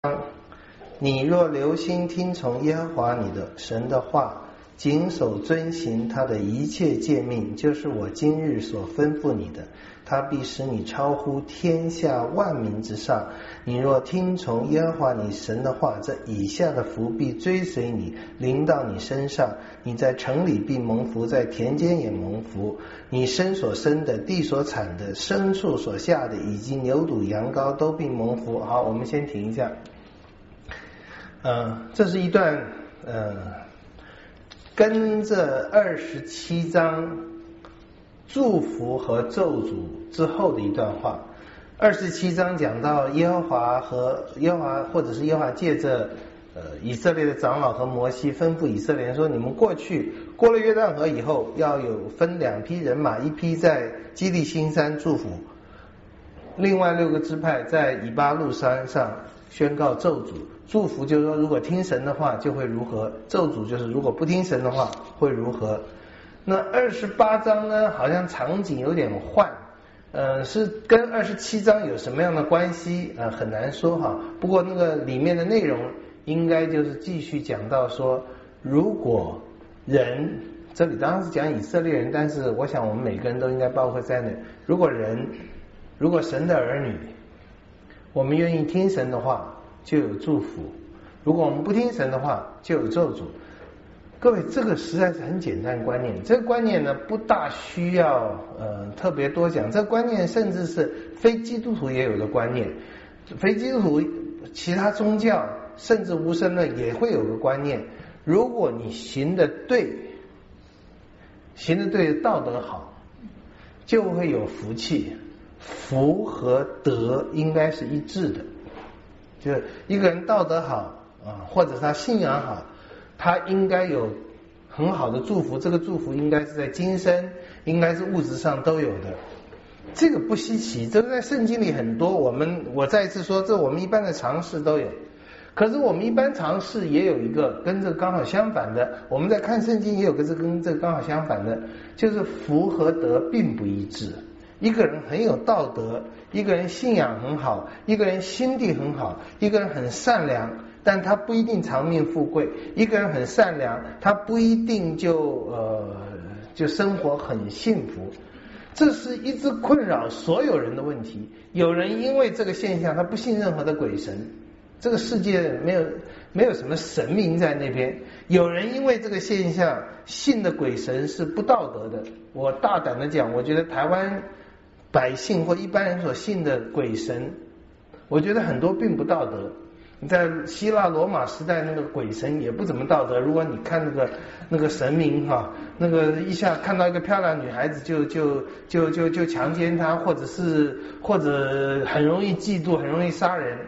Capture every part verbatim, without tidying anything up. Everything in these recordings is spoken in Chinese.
你若留心听从耶和华你的神的话，谨守遵行他的一切诫命，就是我今日所吩咐你的，他必使你超乎天下万民之上。你若听从耶和华你神的话，这以下的福必追随你，临到你身上。你在城里必蒙福，在田间也蒙福。你身所生的，地所产的，牲畜所下的，以及牛犊羊羔都必蒙福。好，我们先停一下。呃，这是一段呃，跟着二十七章祝福和咒诅之后的一段话。二十七章讲到耶和华和耶和华，或者是耶和华借着呃以色列的长老和摩西吩咐以色列人说：你们过去过了约旦河以后，要有分两批人马，一批在基利心山祝福，另外六个支派在以巴路山上宣告咒诅。祝福就是说，如果听神的话就会如何；咒诅就是如果不听神的话会如何。那二十八章呢，好像场景有点换，呃，是跟二十七章有什么样的关系？呃，很难说哈。不过那个里面的内容应该就是继续讲到说，如果人，这里当然是讲以色列人，但是我想我们每个人都应该包括在内。如果人，如果神的儿女，我们愿意听神的话，就有祝福；如果我们不听神的话，就有咒诅。各位，这个实在是很简单的观念，这个观念呢不大需要呃特别多讲，这个观念甚至是非基督徒也有的观念，非基督徒其他宗教甚至无神论也会有个观念，如果你行得对，行得对，道德好，就会有福气。福和德应该是一致的，就是一个人道德好啊，或者他信仰好，他应该有很好的祝福，这个祝福应该是在今生，应该是物质上都有的。这个不稀奇，这个在圣经里很多，我们我再一次说，这我们一般的常识都有。可是我们一般常识也有一个跟这刚好相反的，我们在看圣经也有个这跟这刚好相反的，就是福和德并不一致。一个人很有道德，一个人信仰很好，一个人心地很好，一个人很善良，但他不一定长命富贵。一个人很善良，他不一定就呃就生活很幸福。这是一直困扰所有人的问题。有人因为这个现象，他不信任何的鬼神，这个世界没有没有什么神明在那边。有人因为这个现象信的鬼神是不道德的。我大胆的讲，我觉得台湾百姓或一般人所信的鬼神，我觉得很多并不道德。你在希腊罗马时代那个鬼神也不怎么道德。如果你看那个那个神明哈，那个一下看到一个漂亮女孩子就就就就就强奸她，或者是或者很容易嫉妒，很容易杀人。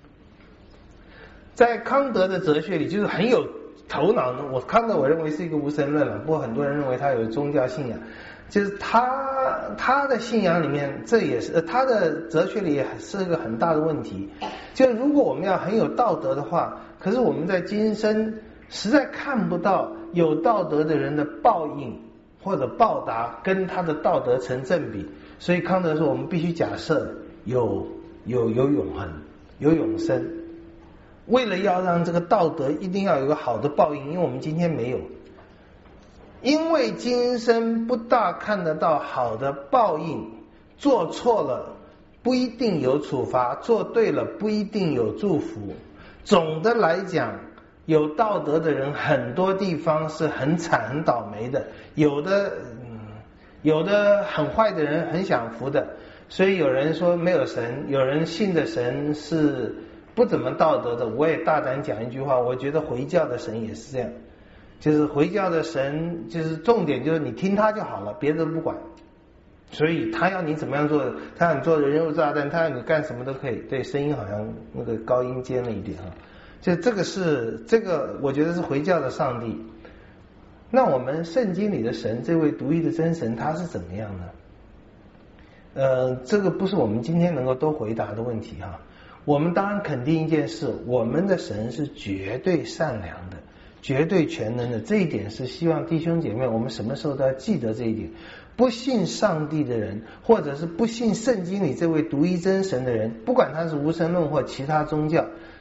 在康德的哲学里，就是很有头脑的。我康德我认为是一个无神论了，不过很多人认为他有宗教信仰。就是他他的信仰里面，这也是他的哲学里也是个很大的问题。就如果我们要很有道德的话，可是我们在今生实在看不到有道德的人的报应或者报答跟他的道德成正比。所以康德说，我们必须假设有有有永恒，有永生。为了要让这个道德一定要有个好的报应，因为我们今天没有。因为今生不大看得到好的报应，做错了不一定有处罚，做对了不一定有祝福。总的来讲，有道德的人很多地方是很惨很倒霉的，有的、嗯、有的很坏的人很享福的。所以有人说没有神，有人信的神是不怎么道德的。我也大胆讲一句话，我觉得回教的神也是这样。就是回教的神，就是重点就是你听他就好了，别的不管。所以他要你怎么样做，他要你做人肉炸弹，他要你干什么都可以。对，声音好像那个高音尖了一点啊。就这个是这个，我觉得是回教的上帝。那我们圣经里的神，这位独一的真神，他是怎么样呢？呃，这个不是我们今天能够都回答的问题哈。我们当然肯定一件事，我们的神是绝对善良的，绝对全能的。这一点是希望弟兄姐妹我们什么时候都要记得这一点。不信上帝的人，或者是不信圣经里这位独一真神的人，不管他是无神论或其他宗教，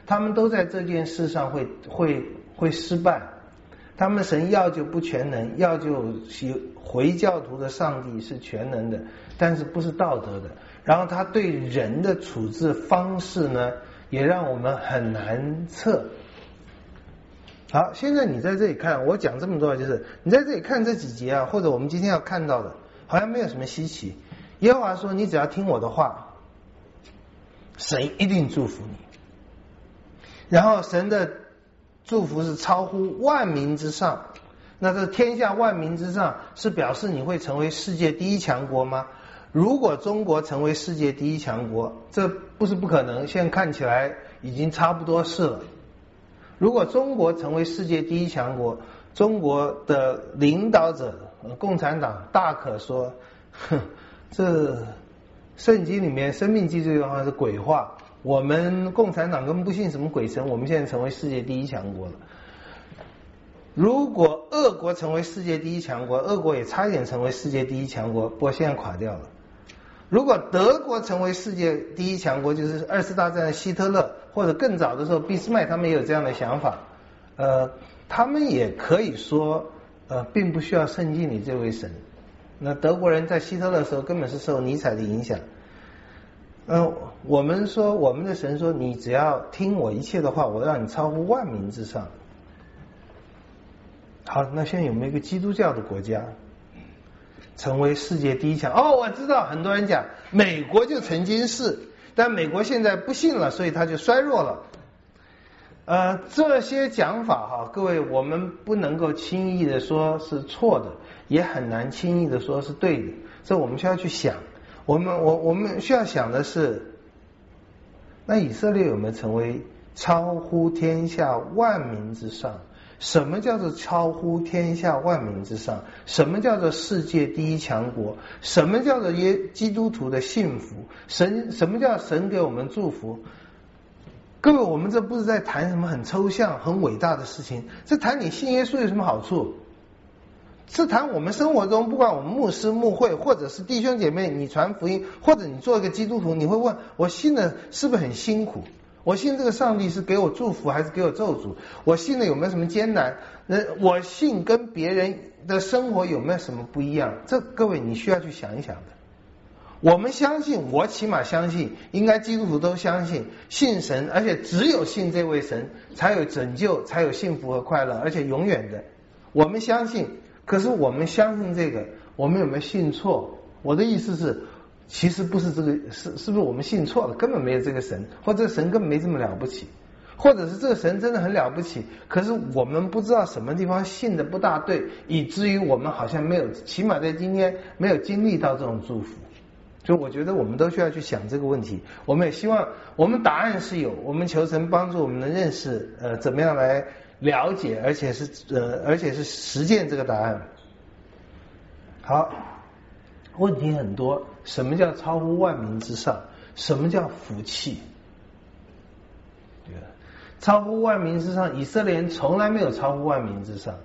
他们都在这件事上会会会失败。他们神要就不全能，要就回教徒的上帝是全能的，但是不是道德的。然后他对人的处置方式呢，也让我们很难测。好，现在你在这里看，我讲这么多，就是你在这里看这几节啊，或者我们今天要看到的，好像没有什么稀奇。耶和华说，你只要听我的话，神一定祝福你。然后神的祝福是超乎万民之上，那这天下万民之上是表示你会成为世界第一强国吗？如果中国成为世界第一强国，这不是不可能，现在看起来已经差不多是了。如果中国成为世界第一强国，中国的领导者共产党大可说，哼，这圣经里面生命记这句话是鬼话，我们共产党根本不信什么鬼神，我们现在成为世界第一强国了。如果俄国成为世界第一强国，俄国也差一点成为世界第一强国，不过现在垮掉了。如果德国成为世界第一强国，就是二次大战的希特勒，或者更早的时候俾斯麦，他们也有这样的想法，呃，他们也可以说，呃，并不需要圣经里这位神。那德国人在希特勒的时候根本是受尼采的影响。嗯、呃，我们说我们的神说，你只要听我一切的话，我让你超乎万民之上。好，那现在有没有一个基督教的国家成为世界第一强？哦，我知道，很多人讲美国就曾经是，但美国现在不信了，所以它就衰弱了。呃，这些讲法哈，各位，我们不能够轻易的说是错的，也很难轻易的说是对的，这我们需要去想。我们我我们需要想的是，那以色列有没有成为超乎天下万民之上？什么叫做超乎天下万民之上？什么叫做世界第一强国？什么叫做耶基督徒的幸福？神什么叫神给我们祝福？各位，我们这不是在谈什么很抽象很伟大的事情，这谈你信耶稣有什么好处？是谈我们生活中，不管我们牧师牧会，或者是弟兄姐妹，你传福音，或者你做一个基督徒，你会问，我信的是不是很辛苦？我信这个上帝是给我祝福还是给我咒诅？我信的有没有什么艰难？我信跟别人的生活有没有什么不一样？这各位你需要去想一想的。我们相信，我起码相信，应该基督徒都相信，信神，而且只有信这位神才有拯救，才有幸福和快乐，而且永远的。我们相信，可是我们相信这个，我们有没有信错？我的意思是，其实不是这个，是是不是我们信错了？根本没有这个神，或者神根本没这么了不起，或者是这个神真的很了不起，可是我们不知道什么地方信的不大对，以至于我们好像没有，起码在今天没有经历到这种祝福。所以我觉得我们都需要去想这个问题。我们也希望，我们答案是有，我们求神帮助我们能认识，呃，怎么样来了解，而且是呃，而且是实践这个答案。好，问题很多。什么叫超乎万民之上？什么叫福气？对吧？超乎万民之上，以色列人从来没有超乎万民之上。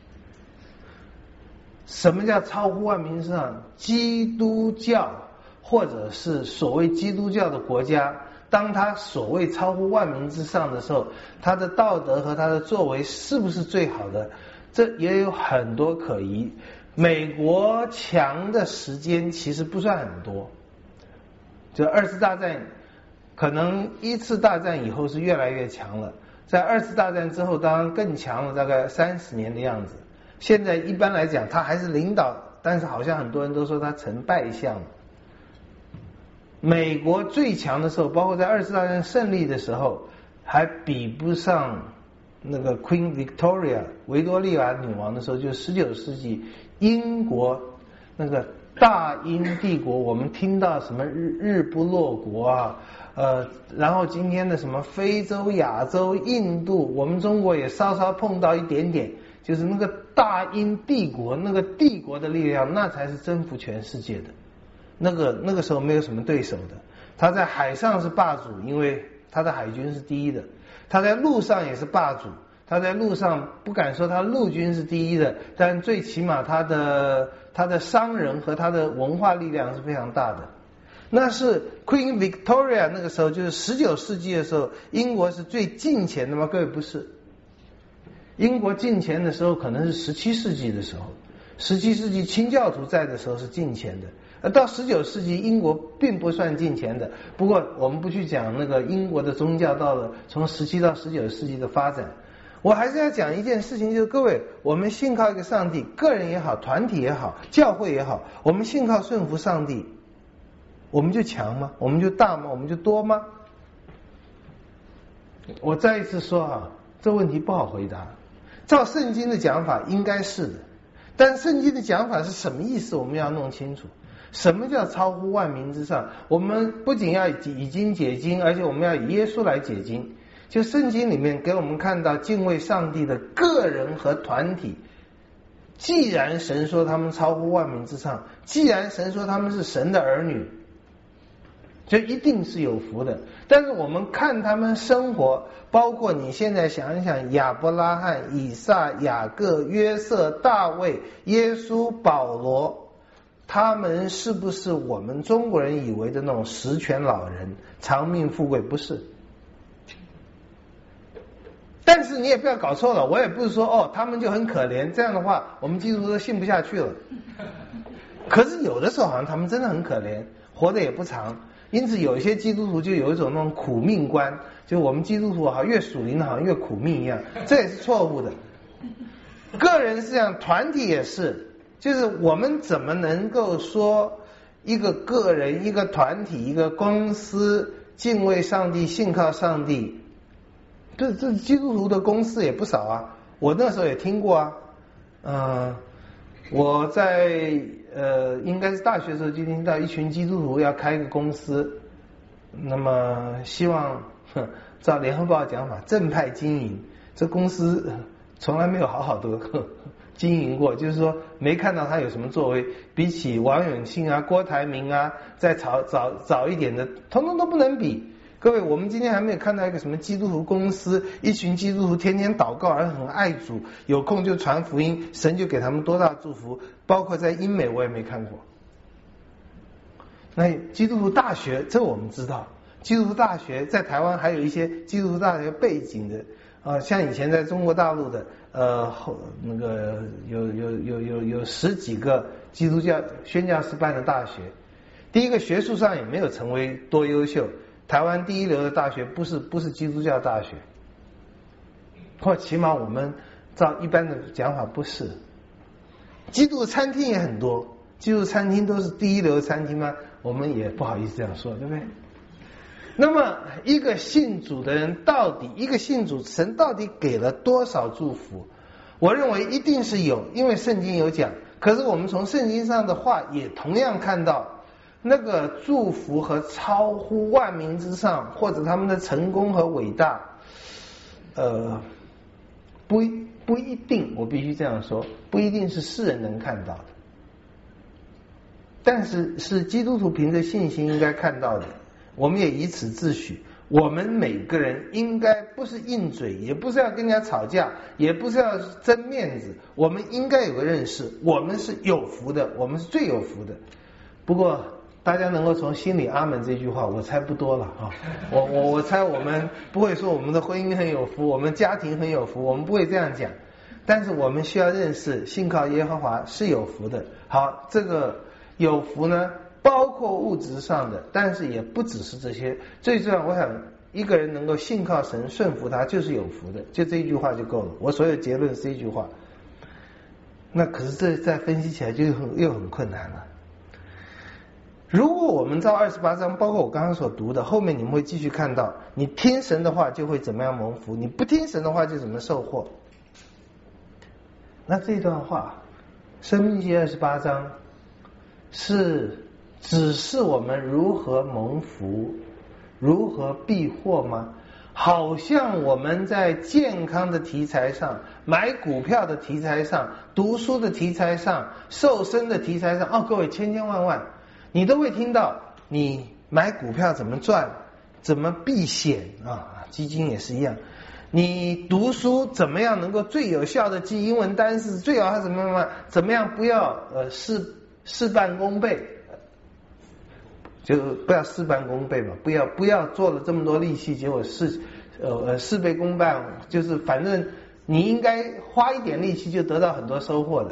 什么叫超乎万民之上？基督教或者是所谓基督教的国家，当他所谓超乎万民之上的时候，他的道德和他的作为是不是最好的？这也有很多可疑。美国强的时间其实不算很多，就二次大战，可能一次大战以后是越来越强了，在二次大战之后当然更强了，大概三十年的样子。现在一般来讲他还是领导，但是好像很多人都说他成败相了。美国最强的时候，包括在二次大战胜利的时候，还比不上那个 Queen Victoria 维多利亚女王的时候，就十九世纪英国那个大英帝国，我们听到什么日日不落国啊，呃，然后今天的什么非洲、亚洲、印度，我们中国也稍稍碰到一点点，就是那个大英帝国，那个帝国的力量，那才是征服全世界的。那个那个时候没有什么对手的，他在海上是霸主，因为他的海军是第一的，他在陆上也是霸主。他在路上不敢说他陆军是第一的，但最起码他的他的商人和他的文化力量是非常大的。 那是 Queen Victoria 那个时候，就是十九世纪的时候，英国是最近前的吗？各位不是，英国近前的时候可能是十七世纪的时候，十七世纪清教徒在的时候是近前的，而到十九世纪英国并不算近前的。不过我们不去讲那个英国的宗教到了从十七到十九世纪的发展，我还是要讲一件事情，就是各位，我们信靠一个上帝，个人也好，团体也好，教会也好，我们信靠顺服上帝，我们就强吗？我们就大吗？我们就多吗？我再一次说啊，这问题不好回答。照圣经的讲法应该是的，但圣经的讲法是什么意思？我们要弄清楚。什么叫超乎万民之上？我们不仅要以经解经，而且我们要以耶稣来解经。就圣经里面给我们看到敬畏上帝的个人和团体，既然神说他们超乎万民之上，既然神说他们是神的儿女，就一定是有福的。但是我们看他们生活，包括你现在想一想，亚伯拉罕、以撒、雅各、约瑟、大卫、耶稣、保罗，他们是不是我们中国人以为的那种十全老人、长命富贵？不是。但是你也不要搞错了，我也不是说哦他们就很可怜，这样的话我们基督徒都信不下去了。可是有的时候好像他们真的很可怜，活得也不长。因此有一些基督徒就有一种那种苦命观，就我们基督徒好像越属灵好像越苦命一样，这也是错误的。个人是这样，团体也是，就是我们怎么能够说一个个人、一个团体、一个公司敬畏上帝、信靠上帝？这这基督徒的公司也不少啊，我那时候也听过啊。嗯、呃，我在呃应该是大学的时候就听到一群基督徒要开一个公司，那么希望哼照联合报讲法正派经营，这公司从来没有好好的经营过，就是说没看到他有什么作为，比起王永庆啊、郭台铭啊再早早早一点的，统统都不能比。各位，我们今天还没有看到一个什么基督徒公司，一群基督徒天天祷告，而很爱主，有空就传福音，神就给他们多大祝福。包括在英美我也没看过。那基督徒大学，这我们知道，基督徒大学在台湾还有一些基督徒大学背景的啊，像以前在中国大陆的呃后那个有有有有有十几个基督教宣教士办的大学，第一个学术上也没有成为多优秀。台湾第一流的大学不是不是基督教大学，或起码我们照一般的讲法不是。基督餐厅也很多，基督餐厅都是第一流的餐厅吗？我们也不好意思这样说，对不对？那么一个信主的人到底，一个信主神到底给了多少祝福？我认为一定是有，因为圣经有讲。可是我们从圣经上的话也同样看到，那个祝福和超乎万民之上，或者他们的成功和伟大，呃，不不一定，我必须这样说，不一定是世人能看到的，但是是基督徒凭着信心应该看到的。我们也以此自诩，我们每个人应该不是硬嘴，也不是要跟人家吵架，也不是要争面子，我们应该有个认识，我们是有福的，我们是最有福的。不过大家能够从心里阿门这句话，我猜不多了啊！我我我猜我们不会说我们的婚姻很有福，我们家庭很有福，我们不会这样讲。但是我们需要认识，信靠耶和华是有福的。好，这个有福呢，包括物质上的，但是也不只是这些。最重要，我想一个人能够信靠神、顺服他，就是有福的。就这一句话就够了。我所有结论是这一句话。那可是这再分析起来就很又很困难了。如果我们照二十八章，包括我刚刚所读的，后面你们会继续看到，你听神的话就会怎么样蒙福，你不听神的话就怎么受祸。那这段话，申命记二十八章是指示我们如何蒙福，如何避祸吗？好像我们在健康的题材上、买股票的题材上、读书的题材上、瘦身的题材上，哦，各位千千万万你都会听到，你买股票怎么赚，怎么避险啊，基金也是一样。你读书怎么样能够最有效的记英文单词，最好怎么样怎么样不要呃事事半功倍， 就不要事半功倍嘛，不要不要做了这么多力气，结果事呃呃事倍功半，就是反正你应该花一点力气就得到很多收获的。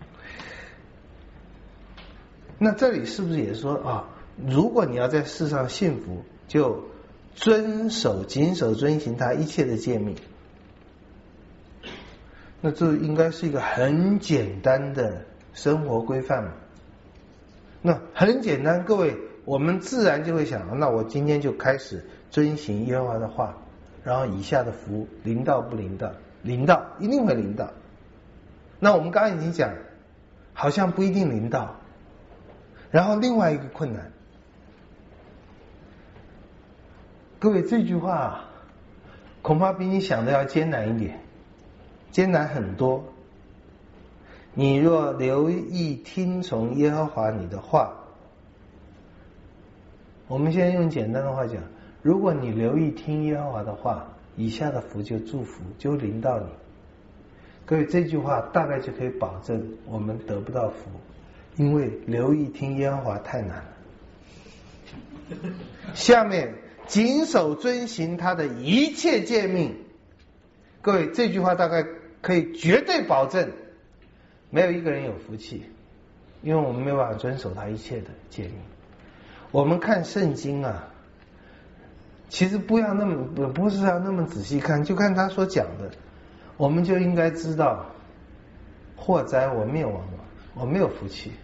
那这里是不是也说啊，如果你要在世上幸福，就遵守谨守遵行他一切的诫命？那这应该是一个很简单的生活规范嘛。那很简单，各位，我们自然就会想，那我今天就开始遵行耶和华的话，然后以下的福临到不临到？临到，一定会临到。那我们刚刚已经讲，好像不一定临到。然后另外一个困难，各位，这句话恐怕比你想的要艰难一点，艰难很多。你若留意听从耶和华你的话，我们现在用简单的话讲，如果你留意听耶和华的话，以下的福就祝福就临到你。各位，这句话大概就可以保证我们得不到福，因为留意听耶和华太难了。下面谨守遵行他的一切诫命，各位，这句话大概可以绝对保证没有一个人有福气，因为我们没有办法遵守他一切的诫命。我们看圣经啊，其实不要那么不是要那么仔细看，就看他所讲的，我们就应该知道，祸灾我灭亡了，我没有福气。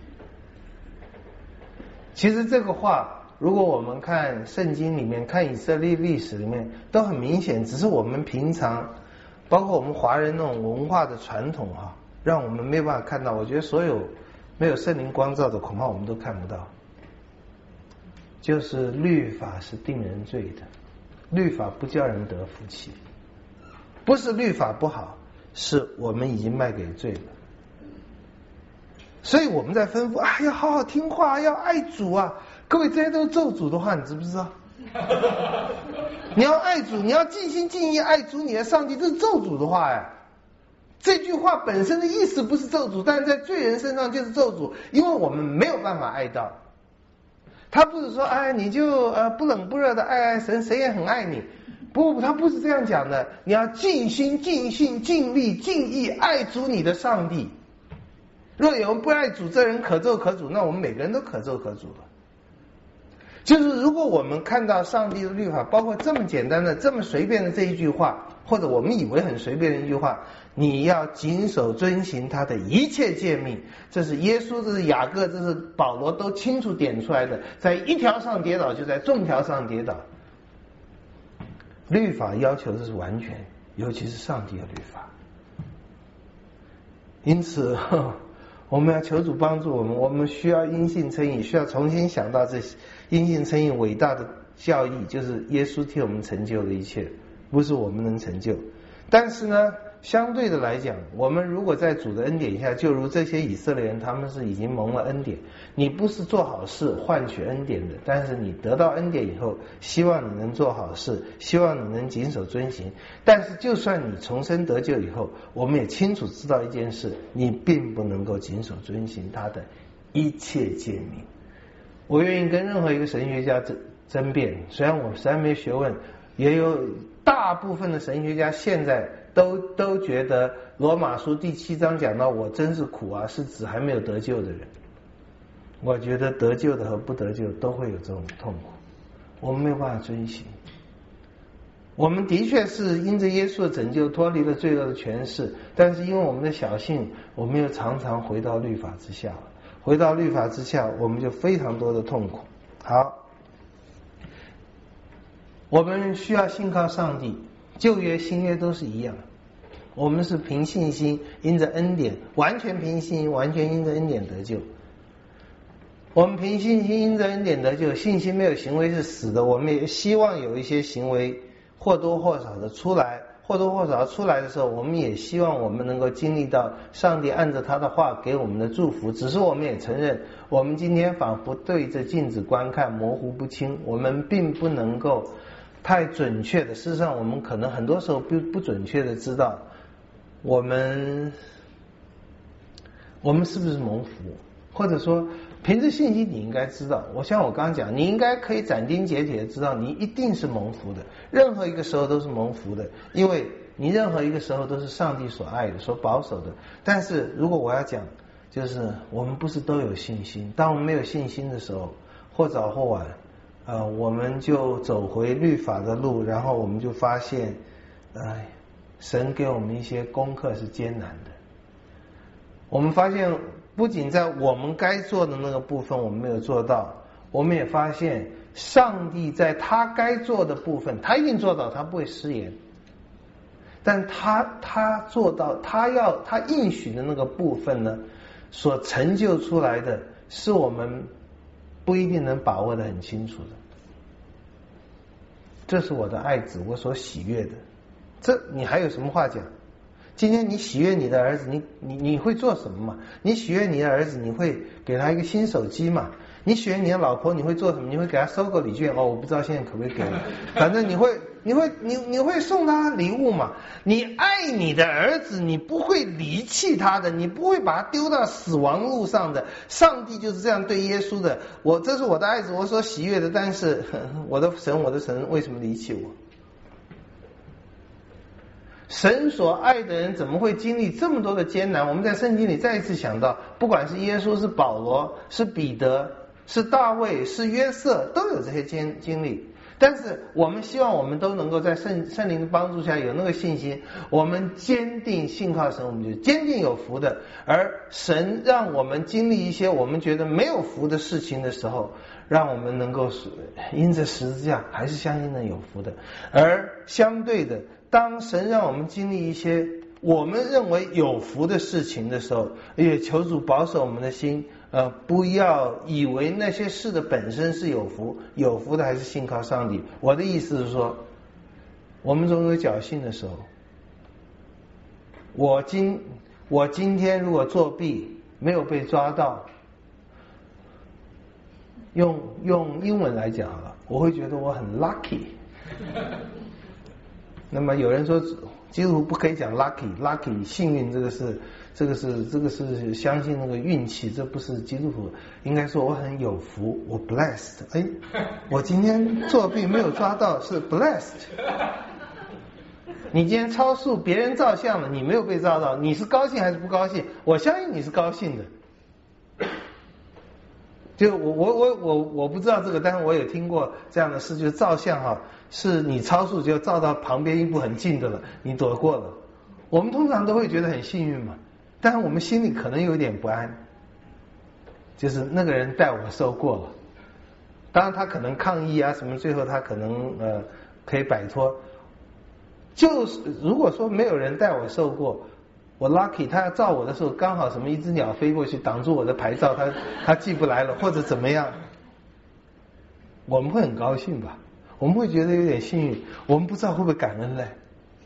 其实这个话，如果我们看圣经里面，看以色列历史里面，都很明显，只是我们平常，包括我们华人那种文化的传统啊，让我们没有办法看到。我觉得所有没有圣灵光照的，恐怕我们都看不到。就是律法是定人罪的，律法不叫人得福气，不是律法不好，是我们已经卖给罪了。所以我们在吩咐啊，要好好听话，要爱主啊。各位，这些都是咒诅的话，你知不知道？你要爱主，你要尽心尽意爱主你的上帝，这是咒诅的话呀。这句话本身的意思不是咒诅，但是在罪人身上就是咒诅，因为我们没有办法爱到。他不是说哎，你就呃不冷不热的爱爱神，谁也很爱你。不，他不是这样讲的。你要尽心尽性尽力尽意爱主你的上帝。若有人不爱主，这人可咒可诅，那我们每个人都可咒可诅了。就是如果我们看到上帝的律法，包括这么简单的这么随便的这一句话，或者我们以为很随便的一句话，你要谨守遵行他的一切诫命，这是耶稣，这是雅各，这是保罗都清楚点出来的。在一条上跌倒，就在众条上跌倒。律法要求的是完全，尤其是上帝的律法。因此我们要求主帮助我们，我们需要因信称义，需要重新想到这因信称义伟大的教义，就是耶稣替我们成就的一切，不是我们能成就。但是呢，相对的来讲，我们如果在主的恩典下，就如这些以色列人，他们是已经蒙了恩典。你不是做好事换取恩典的，但是你得到恩典以后，希望你能做好事，希望你能谨守遵行。但是就算你重生得救以后，我们也清楚知道一件事，你并不能够谨守遵行他的一切诫命。我愿意跟任何一个神学家争争辩，虽然我实在没学问，也有大部分的神学家现在都都觉得罗马书第七章讲到我真是苦啊，是指还没有得救的人。我觉得得救的和不得救都会有这种痛苦，我们没有办法遵行。我们的确是因着耶稣的拯救脱离了罪恶的权势，但是因为我们的小性，我们又常常回到律法之下，回到律法之下，我们就非常多的痛苦。好，我们需要信靠上帝，旧约新约都是一样，我们是凭信心因着恩典，完全凭信心，完全因着恩典得救。我们凭信心因着恩典得救，信心没有行为是死的。我们也希望有一些行为或多或少的出来，或多或少出来的时候，我们也希望我们能够经历到上帝按着他的话给我们的祝福。只是我们也承认，我们今天仿佛对着镜子观看，模糊不清，我们并不能够太准确的，事实上我们可能很多时候不不准确的知道我们我们是不是蒙福。 或者说凭着信心你应该知道，我像我刚刚讲，你应该可以斩钉截铁的知道你一定是蒙福的，任何一个时候都是蒙福的，因为你任何一个时候都是上帝所爱的，所保守的。但是如果我要讲，就是我们不是都有信心，当我们没有信心的时候，或早或晚呃，我们就走回律法的路，然后我们就发现哎，神给我们一些功课是艰难的。我们发现不仅在我们该做的那个部分我们没有做到，我们也发现上帝在他该做的部分他一定做到，他不会失言，但他他做到他要他应许的那个部分呢，所成就出来的是我们不一定能把握得很清楚的。这是我的爱子，我所喜悦的。这你还有什么话讲？今天你喜悦你的儿子，你你你会做什么嘛？你喜悦你的儿子，你会给他一个新手机嘛？你喜悦你的老婆，你会做什么？你会给他收个礼券哦，我不知道现在可不可以给了，反正你会你会你你会送他礼物嘛？你爱你的儿子，你不会离弃他的，你不会把他丢到死亡路上的。上帝就是这样对耶稣的，我这是我的爱子，我所喜悦的，但是呵我的神我的神为什么离弃我？神所爱的人怎么会经历这么多的艰难？我们在圣经里再一次想到，不管是耶稣，是保罗，是彼得，是大卫，是约瑟，都有这些经经历。但是我们希望我们都能够在圣圣灵的帮助下有那个信心，我们坚定信靠神，我们就坚定有福的。而神让我们经历一些我们觉得没有福的事情的时候，让我们能够因着十字架还是相信能有福的。而相对的，当神让我们经历一些我们认为有福的事情的时候，也求主保守我们的心，呃，不要以为那些事的本身是有福，有福的还是信靠上帝。我的意思是说，我们总有侥幸的时候。我今我今天如果作弊没有被抓到，用用英文来讲好了，我会觉得我很 lucky。那么有人说基督徒不可以讲 lucky lucky 幸运，这个是这个是这个是相信那个运气，这不是基督徒。应该说我很有福，我 blessed。 哎，我今天作弊没有抓到是 blessed。 你今天超速别人照相了，你没有被照到，你是高兴还是不高兴？我相信你是高兴的。就我我我我我不知道这个，但是我也听过这样的事，就是照相哈，是你超速就照到旁边一步很近的了，你躲过了。我们通常都会觉得很幸运嘛，但是我们心里可能有点不安，就是那个人带我受过了，当然他可能抗议啊什么，最后他可能呃可以摆脱。就是如果说没有人带我受过，我 lucky 他要照我的时候刚好什么一只鸟飞过去挡住我的牌照，他他寄不来了或者怎么样，我们会很高兴吧，我们会觉得有点幸运，我们不知道会不会感恩嘞。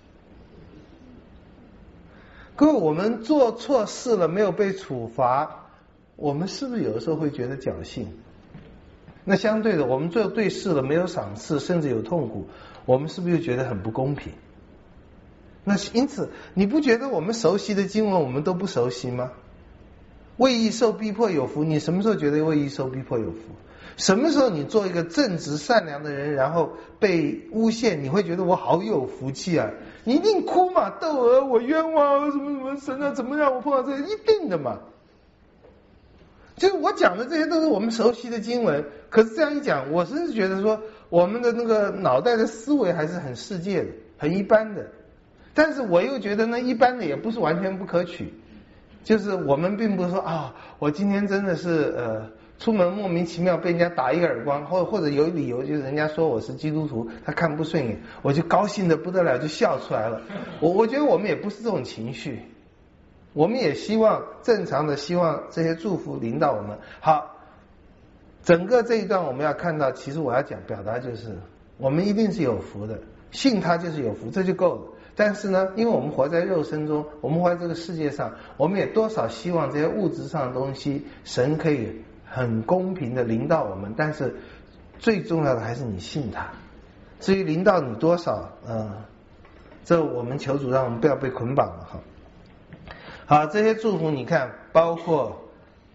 各位，我们做错事了没有被处罚，我们是不是有的时候会觉得侥幸？那相对的，我们做对事了没有赏赐，甚至有痛苦，我们是不是又觉得很不公平？那因此你不觉得我们熟悉的经文我们都不熟悉吗？为义受逼迫有福，你什么时候觉得为义受逼迫有福？什么时候你做一个正直善良的人，然后被诬陷，你会觉得我好有福气啊？你一定哭嘛，窦娥我冤枉，什么什么神啊，怎么让我碰到这个？一定的嘛。就是我讲的这些都是我们熟悉的经文，可是这样一讲，我甚至觉得说我们的那个脑袋的思维还是很世界的，很一般的。但是我又觉得呢，一般的也不是完全不可取，就是我们并不是说啊，我今天真的是呃出门莫名其妙被人家打一个耳光，或或者有理由就是人家说我是基督徒，他看不顺眼，我就高兴的不得了，就笑出来了。我我觉得我们也不是这种情绪，我们也希望正常的希望这些祝福临到我们。好，整个这一段我们要看到，其实我要讲表达就是我们一定是有福的，信他就是有福，这就够了。但是呢，因为我们活在肉身中，我们活在这个世界上，我们也多少希望这些物质上的东西神可以很公平的临到我们，但是最重要的还是你信他。至于临到你多少，呃，这我们求主让我们不要被捆绑了哈。好，这些祝福你看，包括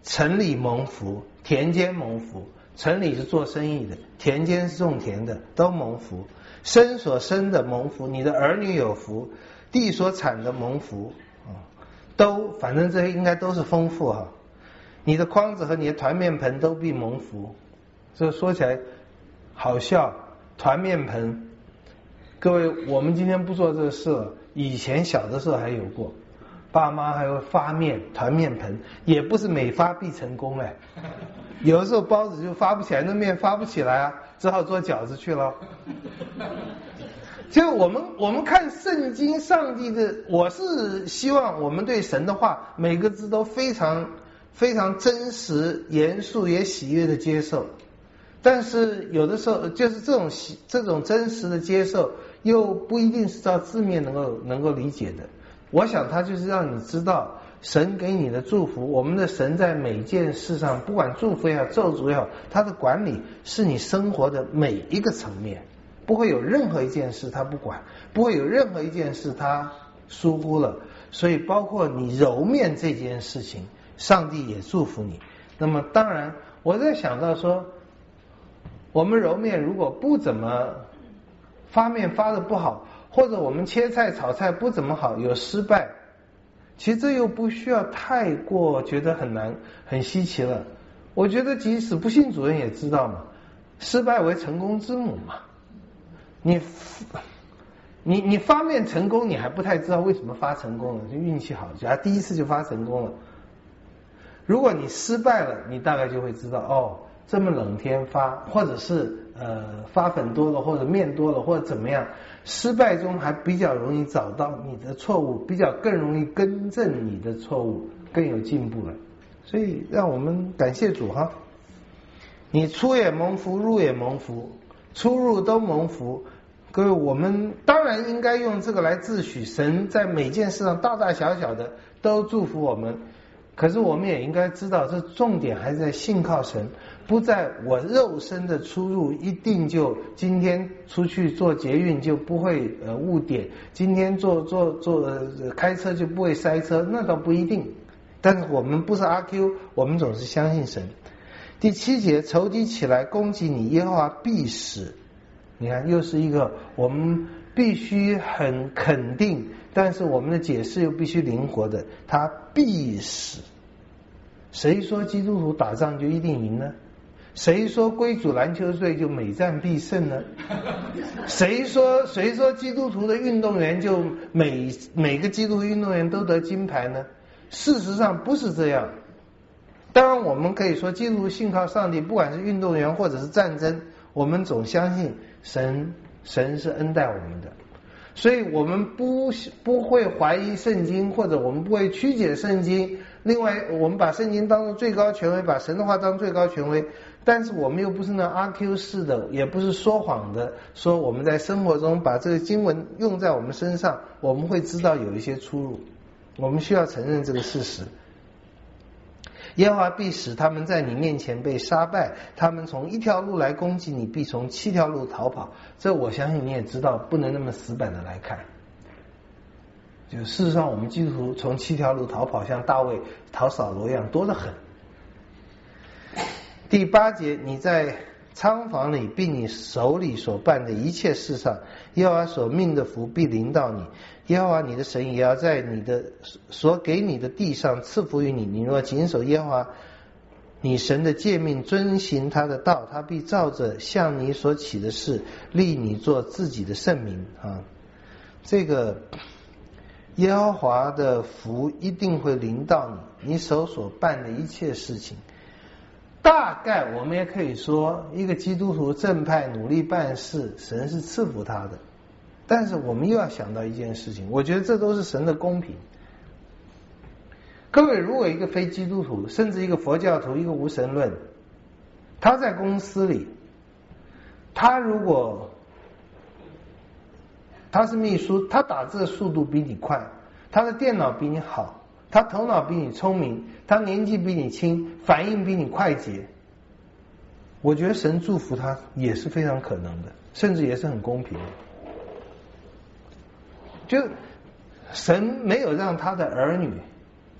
城里蒙福，田间蒙福。城里是做生意的，田间是种田的，都蒙福。生所生的蒙福，你的儿女有福，地所产的蒙福，都反正这应该都是丰富哈。你的筐子和你的团面盆都必蒙福。这说起来好笑，团面盆，各位我们今天不做这个事了，以前小的时候还有过，爸妈还会发面团面盆，也不是每发必成功哎。有的时候包子就发不起来，那面发不起来啊，只好做饺子去了。就我们我们看圣经，上帝的，我是希望我们对神的话每个字都非常非常真实、严肃也喜悦的接受。但是有的时候就是这种这种真实的接受，又不一定是照字面能够能够理解的。我想他就是让你知道神给你的祝福，我们的神在每件事上，不管祝福也好咒诅也好，他的管理是你生活的每一个层面，不会有任何一件事他不管，不会有任何一件事他疏忽了。所以包括你揉面这件事情，上帝也祝福你。那么当然我在想到说，我们揉面如果不怎么发面发的不好，或者我们切菜炒菜不怎么好，有失败，其实这又不需要太过觉得很难很稀奇了。我觉得即使不信主任也知道嘛，失败为成功之母嘛。你你你发面成功，你还不太知道为什么发成功了，就运气好，假如第一次就发成功了。如果你失败了，你大概就会知道，哦，这么冷天发，或者是呃发粉多了，或者面多了，或者怎么样，失败中还比较容易找到你的错误，比较更容易更正你的错误，更有进步了。所以让我们感谢主哈，你出也蒙福，入也蒙福，出入都蒙福。各位，我们当然应该用这个来自诩，神在每件事上大大小小的都祝福我们。可是我们也应该知道，这重点还是在信靠神，不在我肉身的出入一定就今天出去做捷运就不会呃误点，今天坐坐坐、呃、开车就不会塞车，那倒不一定。但是我们不是阿 Q， 我们总是相信神。第七节，仇敌起来攻击你，耶和华必使。你看，又是一个我们必须很肯定，但是我们的解释又必须灵活的，他必使。谁说基督徒打仗就一定赢呢？谁说归主篮球队就每战必胜呢？谁说谁说基督徒的运动员就每每个基督徒运动员都得金牌呢？事实上不是这样。当然我们可以说基督徒信靠上帝，不管是运动员或者是战争，我们总相信神神是恩待我们的，所以我们不不会怀疑圣经，或者我们不会曲解圣经。另外我们把圣经当作最高权威，把神的话当最高权威，但是我们又不是那阿 Q 式的，也不是说谎的，说我们在生活中把这个经文用在我们身上，我们会知道有一些出入，我们需要承认这个事实。耶和华必使他们在你面前被杀败，他们从一条路来攻击你，必从七条路逃跑。这我相信你也知道，不能那么死板的来看。就事实上我们基督徒从七条路逃跑，像大卫逃扫罗一样多得很。第八节，你在仓房里并你手里所办的一切事上，耶和华所命的福必临到你，耶和华你的神也要在你的所给你的地上赐福于你。你若谨守耶和华你神的诫命，遵行他的道，他必照着向你所起的事立你做自己的圣民啊。这个耶和华的福一定会临到你，你手所办的一切事情。大概我们也可以说，一个基督徒正派努力办事，神是赐福他的。但是我们又要想到一件事情，我觉得这都是神的公平。各位，如果一个非基督徒，甚至一个佛教徒，一个无神论，他在公司里，他如果他是秘书，他打字的速度比你快，他的电脑比你好，他头脑比你聪明，他年纪比你轻，反应比你快捷，我觉得神祝福他也是非常可能的，甚至也是很公平的。就神没有让他的儿女，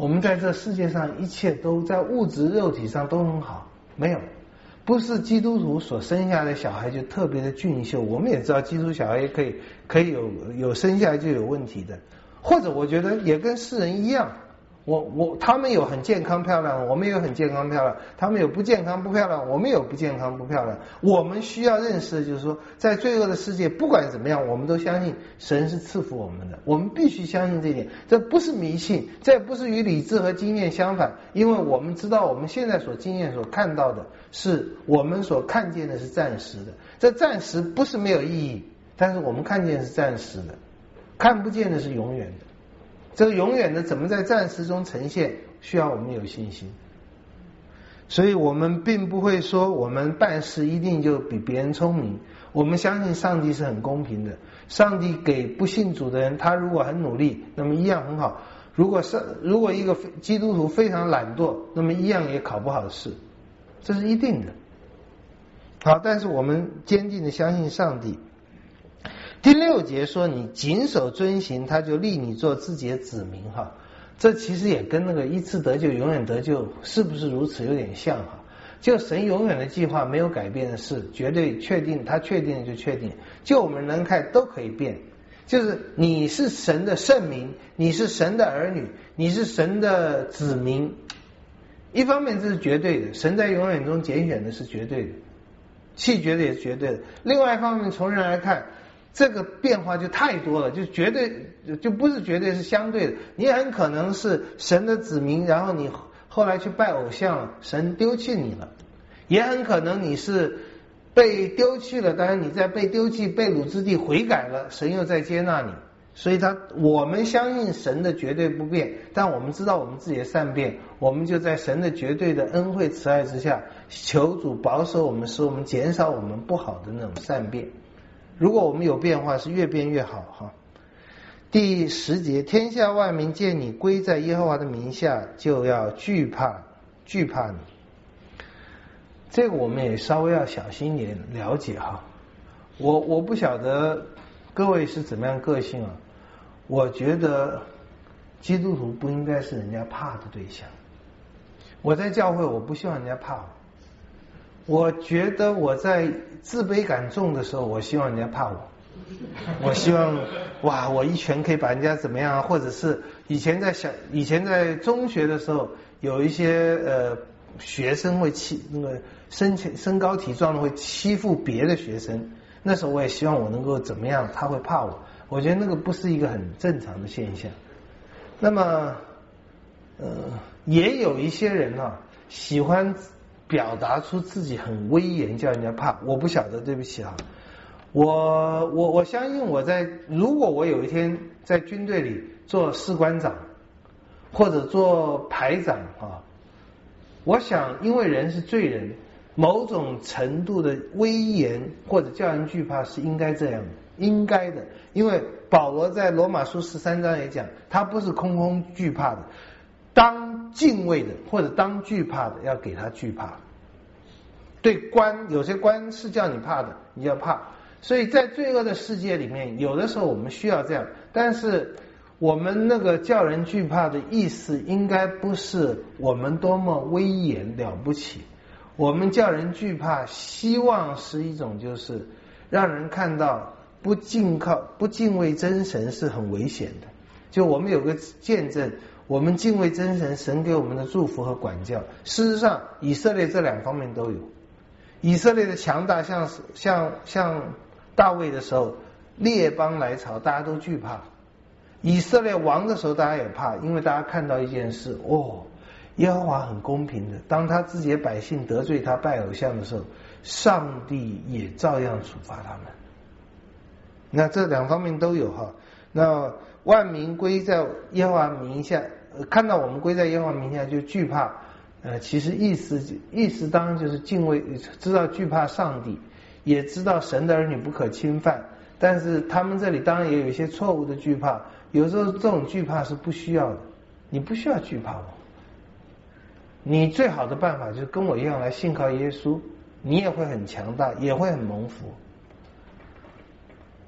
我们在这世界上一切都在物质肉体上都很好，没有，不是基督徒所生下的小孩就特别的俊秀。我们也知道基督徒小孩也可以可以有有生下来就有问题的，或者我觉得也跟世人一样，我我他们有很健康漂亮，我们有很健康漂亮，他们有不健康不漂亮，我们有不健康不漂亮。我们需要认识的就是说，在罪恶的世界，不管怎么样，我们都相信神是赐福我们的，我们必须相信这一点。这不是迷信，这不是与理智和经验相反，因为我们知道我们现在所经验所看到的是我们所看见的是暂时的，这暂时不是没有意义，但是我们看见的是暂时的，看不见的是永远的。这个永远的怎么在暂时中呈现，需要我们有信心。所以我们并不会说我们办事一定就比别人聪明，我们相信上帝是很公平的，上帝给不信主的人，他如果很努力，那么一样很好，如果是如果一个基督徒非常懒惰，那么一样也考不好试，这是一定的。好，但是我们坚定的相信上帝。第六节说你谨守遵行，他就立你做自己的子民哈，这其实也跟那个一次得救永远得救是不是如此有点像哈。就神永远的计划没有改变的事，绝对确定，他确定就确定，就我们人看都可以变。就是你是神的圣民，你是神的儿女，你是神的子民，一方面这是绝对的，神在永远中拣选的是绝对的，弃绝的也是绝对的。另外一方面从人来看，这个变化就太多了，就绝对就不是绝对，是相对的。你很可能是神的子民，然后你后来去拜偶像了，神丢弃你了；也很可能你是被丢弃了，当然你在被丢弃被掳之地悔改了，神又在接纳你。所以他我们相信神的绝对不变，但我们知道我们自己的善变，我们就在神的绝对的恩惠慈爱之下，求主保守我们，使我们减少我们不好的那种善变。如果我们有变化，是越变越好哈。第十节，天下万民见你归在耶和华的名下，就要惧怕惧怕你。这个我们也稍微要小心一点了解哈。我我不晓得各位是怎么样个性啊？我觉得基督徒不应该是人家怕的对象。我在教会，我不希望人家怕我。我觉得我在自卑感重的时候，我希望人家怕我。我希望哇，我一拳可以把人家怎么样啊？或者是以前在小以前在中学的时候，有一些呃学生会欺那个身身高体壮的会欺负别的学生，那时候我也希望我能够怎么样，他会怕我。我觉得那个不是一个很正常的现象。那么呃，也有一些人啊，喜欢表达出自己很威严，叫人家怕。我不晓得，对不起啊。我我我相信我在如果我有一天在军队里做士官长或者做排长啊，我想因为人是罪人，某种程度的威严或者叫人惧怕是应该这样的，应该的。因为保罗在罗马书十三章也讲，他不是空空惧怕的，当敬畏的或者当惧怕的要给他惧怕。对官，有些官是叫你怕的，你要怕。所以在罪恶的世界里面，有的时候我们需要这样，但是我们那个叫人惧怕的意思应该不是我们多么威严了不起，我们叫人惧怕希望是一种就是让人看到不敬靠不敬畏真神是很危险的。就我们有个见证，我们敬畏真神，神给我们的祝福和管教。事实上以色列这两方面都有。以色列的强大像像像大卫的时候，列邦来朝大家都惧怕。以色列王的时候大家也怕，因为大家看到一件事，哦，耶和华很公平的，当他自己的百姓得罪他拜偶像的时候，上帝也照样处罚他们。那这两方面都有哈。那万民归在耶和华名下，看到我们归在耶和华名下就惧怕，呃，其实意思意思当然就是敬畏，知道惧怕上帝，也知道神的儿女不可侵犯。但是他们这里当然也有一些错误的惧怕，有时候这种惧怕是不需要的，你不需要惧怕我。你最好的办法就是跟我一样来信靠耶稣，你也会很强大，也会很蒙福。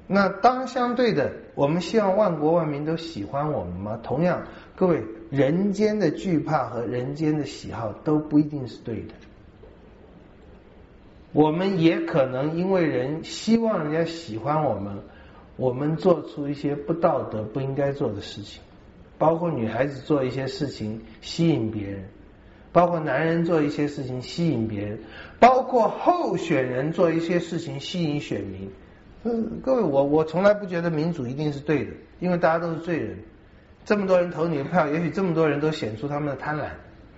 那当相对的，我们希望万国万民都喜欢我们吗？同样，各位，人间的惧怕和人间的喜好都不一定是对的。我们也可能因为人希望人家喜欢我们，我们做出一些不道德不应该做的事情，包括女孩子做一些事情吸引别人，包括男人做一些事情吸引别人，包括候选人做一些事情吸引选民。嗯，各位，我我从来不觉得民主一定是对的，因为大家都是罪人。这么多人投你的票，也许这么多人都显出他们的贪婪。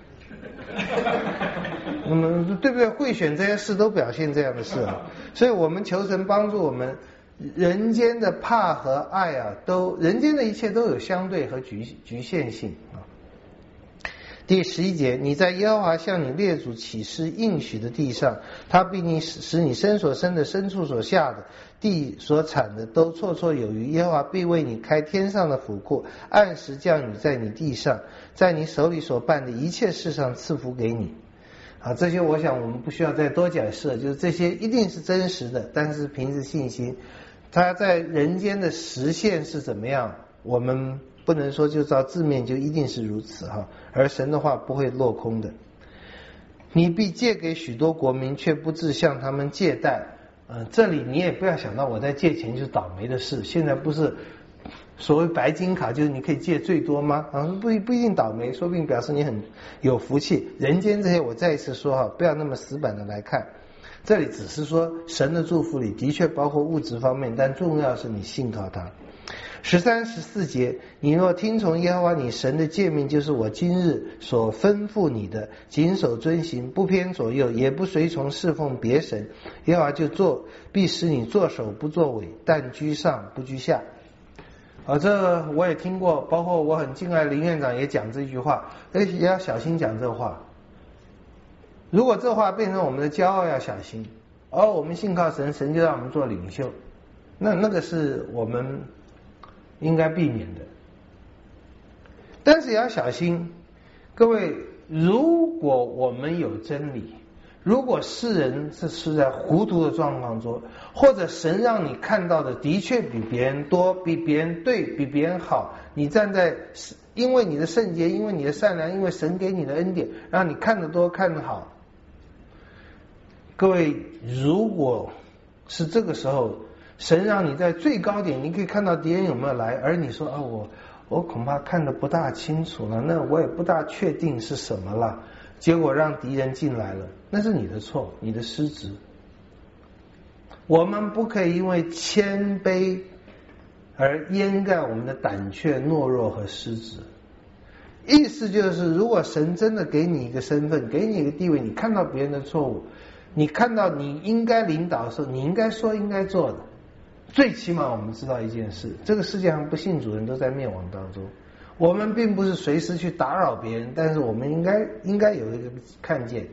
那么对不对？会选这些事都表现这样的事啊。所以我们求神帮助我们，人间的怕和爱啊，都人间的一切都有相对和局局限性啊。第十一节，你在耶和华向你列祖起誓应许的地上，他必你使你身所生的牲畜所下的地所产的都绰绰有余，耶和华必为你开天上的府库，按时降雨在你地上，在你手里所办的一切事上赐福给你。啊，这些我想我们不需要再多解释，就是这些一定是真实的，但是凭着信心，它在人间的实现是怎么样，我们不能说就照字面就一定是如此哈，而神的话不会落空的。你必借给许多国民，却不致向他们借贷。呃，这里你也不要想到我在借钱就是倒霉的事，现在不是所谓白金卡就是你可以借最多吗？啊，不不一定倒霉，说不定表示你很有福气。人间这些我再一次说哈，不要那么死板的来看，这里只是说神的祝福里的确包括物质方面，但重要是你信靠他。十三十四节，你若听从耶和华你神的诫命，就是我今日所吩咐你的，谨守遵行，不偏左右，也不随从侍奉别神，耶和华就做必使你作首不作尾，但居上不居下。啊，这个我也听过，包括我很敬爱林院长也讲这句话，也要小心讲这话。如果这话变成我们的骄傲，要小心。而我们信靠神，神就让我们做领袖，那那个是我们应该避免的。但是也要小心，各位，如果我们有真理，如果世人是是在糊涂的状况中，或者神让你看到的的确比别人多，比别人对，比别人好，你站在因为你的圣洁，因为你的善良，因为神给你的恩典，让你看得多看得好。各位，如果是这个时候神让你在最高点，你可以看到敌人有没有来，而你说啊，我我恐怕看得不大清楚了，那我也不大确定是什么了，结果让敌人进来了，那是你的错，你的失职。我们不可以因为谦卑而掩盖我们的胆怯、懦弱和失职。意思就是，如果神真的给你一个身份，给你一个地位，你看到别人的错误，你看到你应该领导的时候，你应该说应该做的。最起码我们知道一件事，这个世界上不信主人都在灭亡当中。我们并不是随时去打扰别人，但是我们应该应该有一个看见，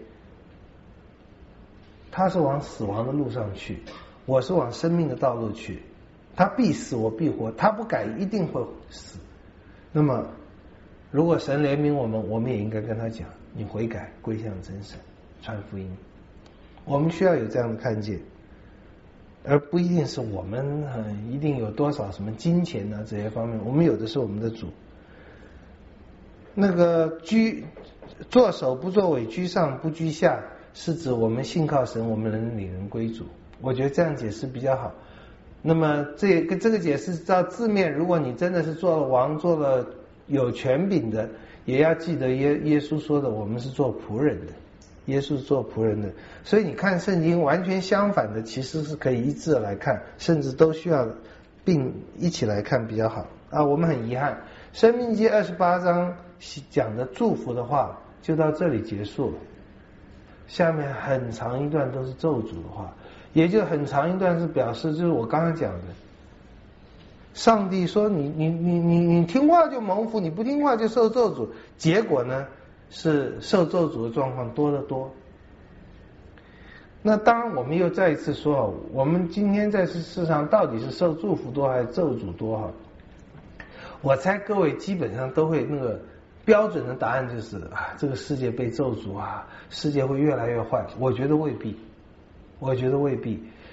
他是往死亡的路上去，我是往生命的道路去，他必死我必活，他不改一定会死。那么如果神怜悯我们，我们也应该跟他讲，你悔改归向真神，传福音。我们需要有这样的看见，而不一定是我们、呃、一定有多少什么金钱啊这些方面，我们有的是我们的主。那个居作首不作尾，居上不居下，是指我们信靠神，我们能领人归主。我觉得这样解释比较好。那么这个这个解释照字面，如果你真的是做了王，做了有权柄的，也要记得耶耶稣说的，我们是做仆人的，耶稣是做仆人的。所以你看圣经完全相反的，其实是可以一致来看，甚至都需要并一起来看比较好啊。我们很遗憾，申命记二十八章讲的祝福的话就到这里结束了，下面很长一段都是咒诅的话，也就很长一段是表示就是我刚刚讲的，上帝说你你你你你听话就蒙福，你不听话就受咒诅，结果呢是受咒诅的状况多得多。那当然我们又再一次说，我们今天在世上到底是受祝福多还是咒诅多哈？我猜各位基本上都会那个标准的答案就是啊，这个世界被咒诅啊，世界会越来越坏。我觉得未必，我觉得未必。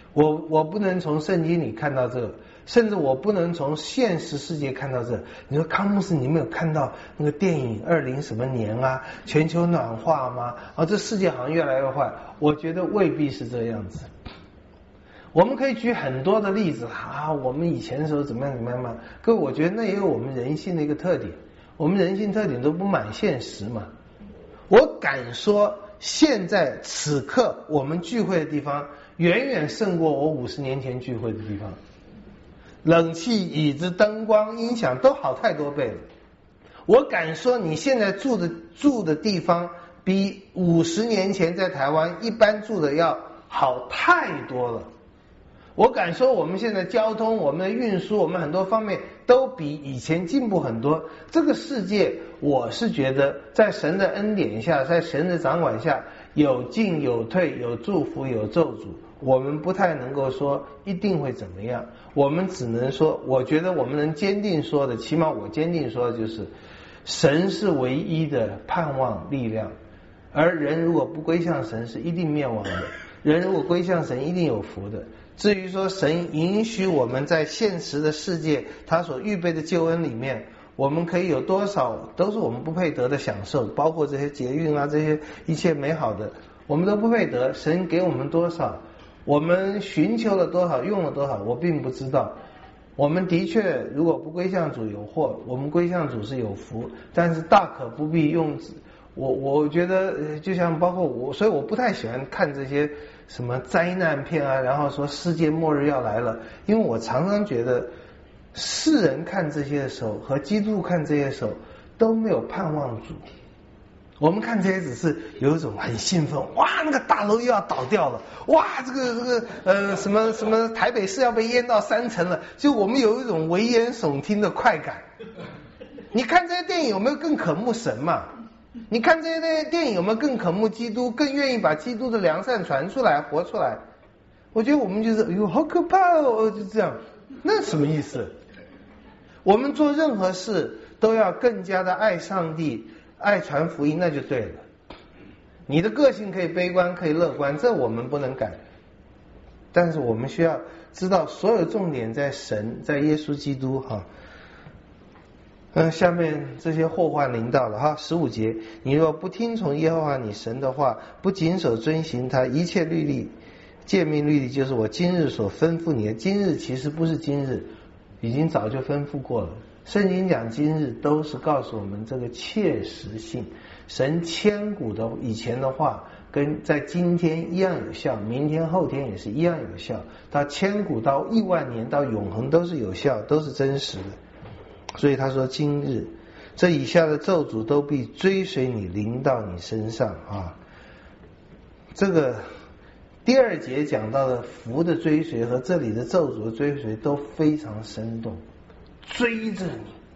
我我不能从圣经里看到这个，甚至我不能从现实世界看到这个。你说康牧师，你没有看到那个电影二零什么年啊，全球暖化吗？啊，这世界好像越来越坏。我觉得未必是这样子。我们可以举很多的例子啊，我们以前的时候怎么样怎么样嘛。各位，我觉得那也有我们人性的一个特点，我们人性特点都不满现实嘛。我敢说，现在此刻我们聚会的地方，远远胜过我五十年前聚会的地方。冷气、椅子、灯光、音响都好太多倍了。我敢说，你现在住的住的地方，比五十年前在台湾一般住的要好太多了。我敢说，我们现在交通、我们的运输、我们很多方面都比以前进步很多。这个世界，我是觉得在神的恩典下，在神的掌管下，有进有退，有祝福有咒诅。我们不太能够说一定会怎么样，我们只能说，我觉得我们能坚定说的，起码我坚定说的就是，神是唯一的盼望力量，而人如果不归向神，是一定灭亡的。人如果归向神，一定有福的。至于说神允许我们在现实的世界他所预备的救恩里面，我们可以有多少都是我们不配得的享受，包括这些捷运啊，这些一切美好的我们都不配得。神给我们多少，我们寻求了多少，用了多少，我并不知道。我们的确如果不归向主有祸，我们归向主是有福，但是大可不必用。我我觉得就像包括我，所以我不太喜欢看这些什么灾难片啊，然后说世界末日要来了，因为我常常觉得世人看这些的时候和基督徒看这些的时候都没有盼望主。我们看这些只是有一种很兴奋，哇，那个大楼又要倒掉了，哇，这个这个呃什么什么台北市要被淹到三层了，就我们有一种危言耸听的快感。你看这些电影有没有更渴慕神嘛？你看这些电影有没有更渴慕基督，更愿意把基督的良善传出来活出来？我觉得我们就是哎呦好可怕哦，就这样，那什么意思？我们做任何事都要更加的爱上帝，爱传福音，那就对了。你的个性可以悲观可以乐观，这我们不能改，但是我们需要知道所有重点在神，在耶稣基督哈。嗯，下面这些祸患临到了哈，十五节，你若不听从耶和华你神的话，不谨守遵行他一切律例、诫命律例，就是我今日所吩咐你的。今日其实不是今日，已经早就吩咐过了。圣经讲今日都是告诉我们这个切实性，神千古的以前的话跟在今天一样有效，明天后天也是一样有效，到千古到亿万年到永恒都是有效，都是真实的。所以他说今日这以下的咒诅都必追随你，临到你身上啊。这个第二节讲到的福的追随和这里的咒诅的追随都非常生动，追着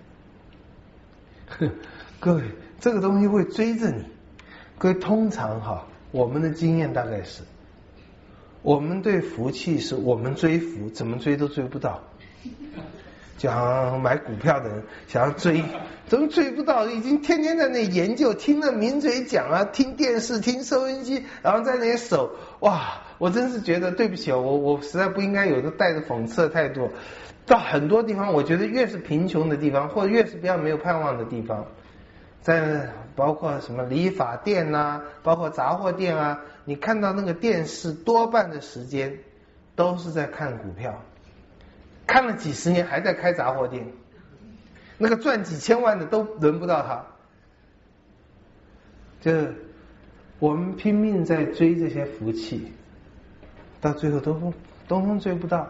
你。各位，这个东西会追着你。各位，通常哈，我们的经验大概是，我们对福气是我们追福，怎么追都追不到。就好像买股票的人想要追，怎么追不到？已经天天在那研究，听了名嘴讲啊，听电视，听收音机，然后在那里守。哇，我真是觉得对不起哦，我我实在不应该有个带着讽刺的态度。到很多地方，我觉得越是贫穷的地方，或者越是比较没有盼望的地方，在包括什么理发店啊，包括杂货店啊，你看到那个电视多半的时间都是在看股票。看了几十年还在开杂货店，那个赚几千万的都轮不到他。就我们拼命在追这些福气，到最后都通通追不到。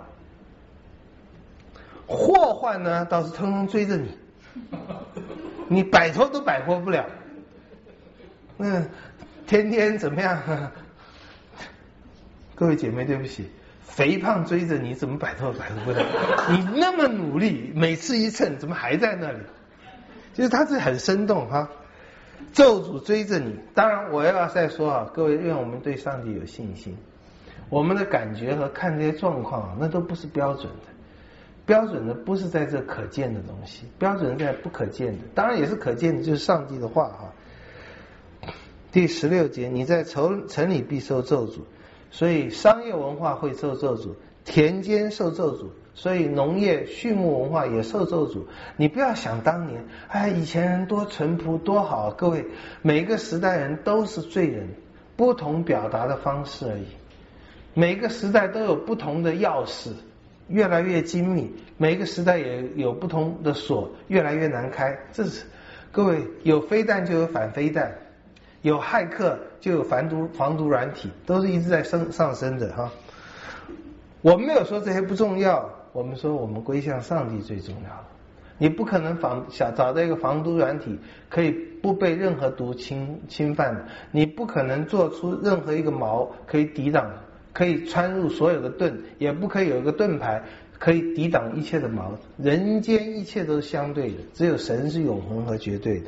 祸患呢倒是通通追着你，你摆脱都摆脱不了。嗯，天天怎么样？各位姐妹对不起，肥胖追着你怎么摆脱摆脱不了？你那么努力，每次一称怎么还在那里？就是他是很生动哈。咒诅追着你，当然我要再说啊，各位，愿我们对上帝有信心。我们的感觉和看这些状况，那都不是标准的。标准的不是在这可见的东西，标准在不可见的，当然也是可见的，就是上帝的话哈。第十六节，你在城城里必受咒诅， 所以商业文化会受咒诅，田间受咒诅，所以农业畜牧文化也受咒诅。你不要想当年，哎，以前人多淳朴多好，各位，每一个时代人都是罪人，不同表达的方式而已。每个时代都有不同的钥匙，越来越精密，每一个时代也有不同的锁，越来越难开。这是各位，有飞弹就有反飞弹，有骇客就有防毒防毒软体，都是一直在升上升的哈。我们没有说这些不重要，我们说我们归向上帝最重要。你不可能防想找到一个防毒软体可以不被任何毒侵侵犯的，你不可能做出任何一个矛可以抵挡，可以穿入所有的盾，也不可以有一个盾牌可以抵挡一切的矛。人间一切都是相对的，只有神是永恒和绝对的。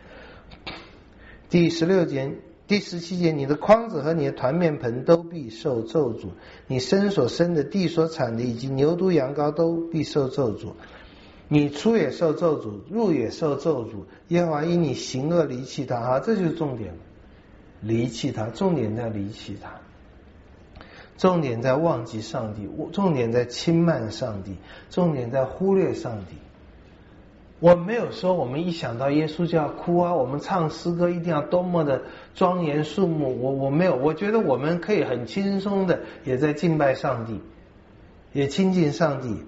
第十六节第十七节，你的筐子和你的团面盆都必受咒诅，你身所生的地所产的以及牛犊羊羔都必受咒诅，你出也受咒诅，入也受咒诅，耶和华因你行恶离弃他。啊，这就是重点，离弃他，重点在离弃他，重点在忘记上帝，重点在轻慢上帝，重点在忽略上帝。我没有说我们一想到耶稣就要哭啊，我们唱诗歌一定要多么的庄严肃穆，我我没有，我觉得我们可以很轻松的也在敬拜上帝，也亲近上帝。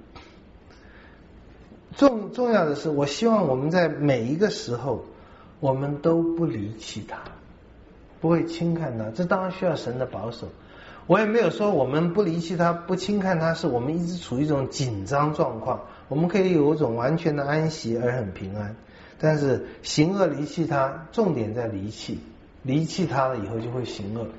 重重要的是，我希望我们在每一个时候我们都不离弃他，不会轻看他，这当然需要神的保守。我也没有说我们不离弃他不轻看他是我们一直处于一种紧张状况，我们可以有一种完全的安息而很平安。但是行恶离弃他，重点在离弃，离弃他了以后就会行恶。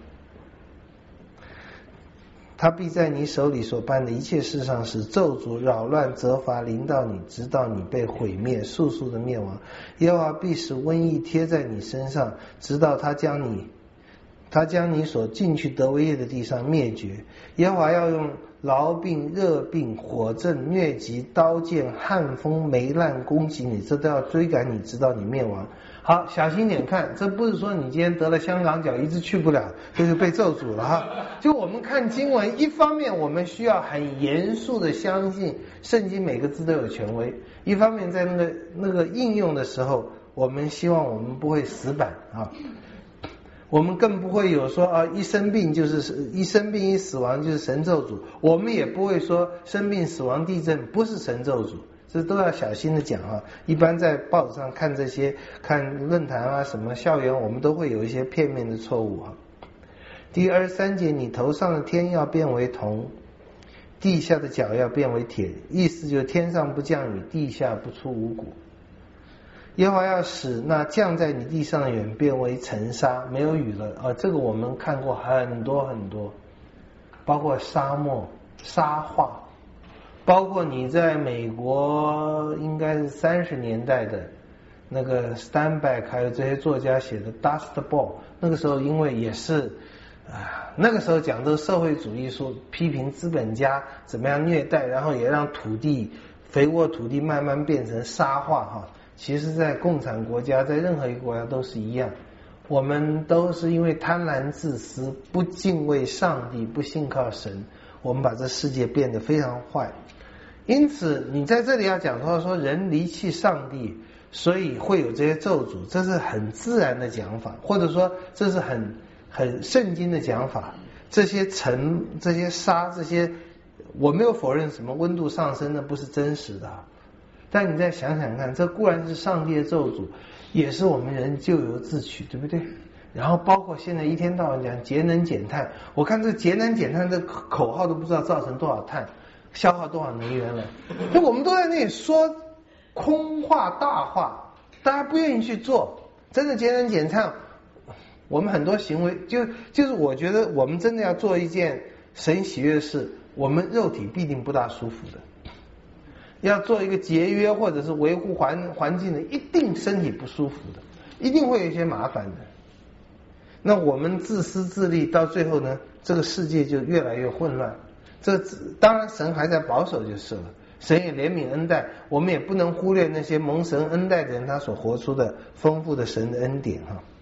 他必在你手里所办的一切事上使咒诅扰乱责罚临到你，直到你被毁灭，速速的灭亡。耶和华必使瘟疫贴在你身上，直到他将你他将你所进去得为业的地上灭绝。耶和华要用痨病、热病、火症、疟疾、刀剑、旱风、霉烂攻击你，这都要追赶你，直到你灭亡。好，小心点看，这不是说你今天得了香港脚一直去不了，这就被咒诅了哈。就我们看经文，一方面我们需要很严肃的相信圣经每个字都有权威，一方面在那个那个应用的时候，我们希望我们不会死板啊。我们更不会有说啊，一生病就是一生病一死亡就是神咒诅，我们也不会说生病死亡地震不是神咒诅，这都要小心的讲啊。一般在报纸上看这些看论坛啊什么校园，我们都会有一些片面的错误啊。第二十三节，你头上的天要变为铜，地下的脚要变为铁，意思就是天上不降雨，地下不出五谷。耶和华要使那降在你地上的雨变为尘沙，没有雨了啊！这个我们看过很多很多，包括沙漠、沙化，包括你在美国应该是三十年代的那个 Steinbeck 还有这些作家写的 Dust Bowl， 那个时候因为也是啊，那个时候讲的社会主义说批评资本家怎么样虐待，然后也让土地肥沃土地慢慢变成沙化哈。其实在共产国家，在任何一个国家都是一样，我们都是因为贪婪自私，不敬畏上帝，不信靠神，我们把这世界变得非常坏。因此你在这里要讲到说人离弃上帝，所以会有这些咒诅，这是很自然的讲法，或者说这是很很圣经的讲法。这些尘这些沙这些，我没有否认什么温度上升的不是真实的，但你再想想看，这固然是上帝的咒诅，也是我们人咎由自取，对不对？然后包括现在一天到晚讲节能减碳，我看这节能减碳这口号都不知道造成多少碳，消耗多少能源了。那我们都在那里说空话大话，大家不愿意去做。真的节能减碳，我们很多行为就就是我觉得我们真的要做一件神喜悦的事，我们肉体必定不大舒服的。要做一个节约或者是维护环环境的，一定身体不舒服的，一定会有一些麻烦的。那我们自私自利，到最后呢，这个世界就越来越混乱。这当然神还在保守就是了，神也怜悯恩待，我们也不能忽略那些蒙神恩待的人他所活出的丰富的神的恩典哈。